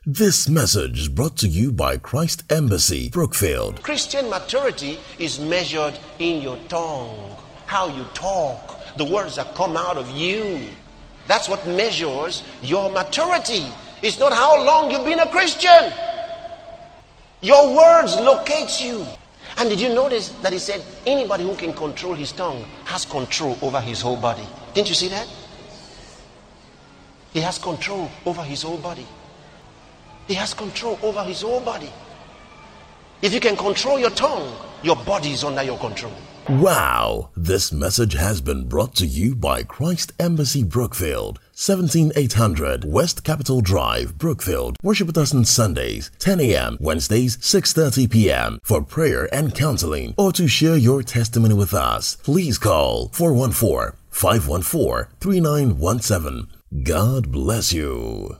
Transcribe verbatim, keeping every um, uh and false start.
This message is brought to you by Christ Embassy, Brookfield. Christian maturity is measured in your tongue, how you talk, the words that come out of you. That's what measures your maturity. It's not how long you've been a Christian. Your words locate you. And did you notice that he said anybody who can control his tongue has control over his whole body? Didn't you see that? He has control over his whole body. He has control over his whole body. If you can control your tongue, your body is under your control. Wow! This message has been brought to you by Christ Embassy, Brookfield, seventeen eight hundred West Capitol Drive, Brookfield. Worship with us on Sundays, ten a m, Wednesdays, six thirty p m for prayer and counseling, or to share your testimony with us. Please call four one four, five one four, three nine one seven. God bless you.